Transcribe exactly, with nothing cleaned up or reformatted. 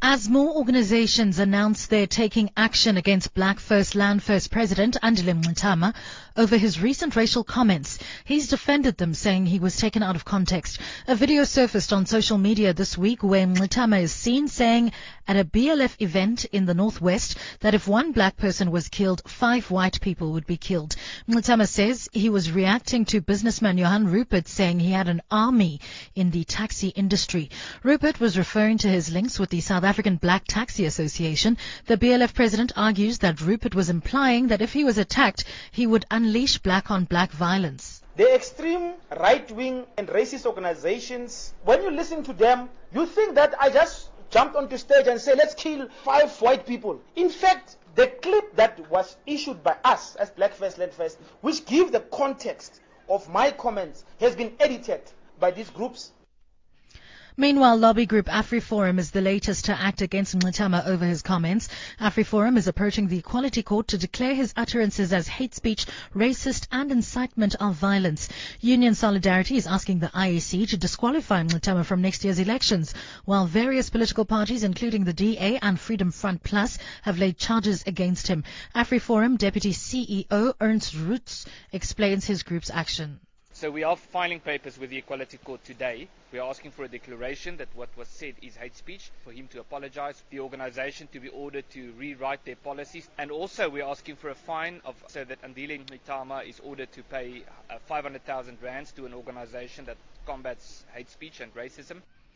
As more organizations announce they're taking action against Black First Land First President Andile Mngxitama over his recent racial comments, he's defended them, saying he was taken out of context. A video surfaced on social media this week where Mngxitama is seen saying at a B L F event in the Northwest that if one black person was killed, five white people would be killed. Mngxitama says he was reacting to businessman Johan Rupert saying he had an army in the taxi industry. Rupert was referring to his links with the South African Black Taxi Association. The B L F president argues that Rupert was implying that if he was attacked, he would unleash black-on-black violence. The extreme right-wing and racist organizations, when you listen to them, you think that I just jumped onto stage and say, let's kill five white people. In fact, the clip that was issued by us as Black First Land First, which gives the context of my comments, has been edited by these groups. Meanwhile, lobby group AfriForum is the latest to act against Mngxitama over his comments. AfriForum is approaching the Equality Court to declare his utterances as hate speech, racist and incitement of violence. Union Solidarity is asking the I E C to disqualify Mngxitama from next year's elections, while various political parties, including the D A and Freedom Front Plus, have laid charges against him. AfriForum Deputy C E O Ernst Roots explains his group's action. So we are filing papers with the Equality Court today. We are asking for a declaration that what was said is hate speech, for him to apologize, the organization to be ordered to rewrite their policies, and also we are asking for a fine of so that Andile Mngxitama is ordered to pay uh, five hundred thousand rands to an organization that combats hate speech and racism.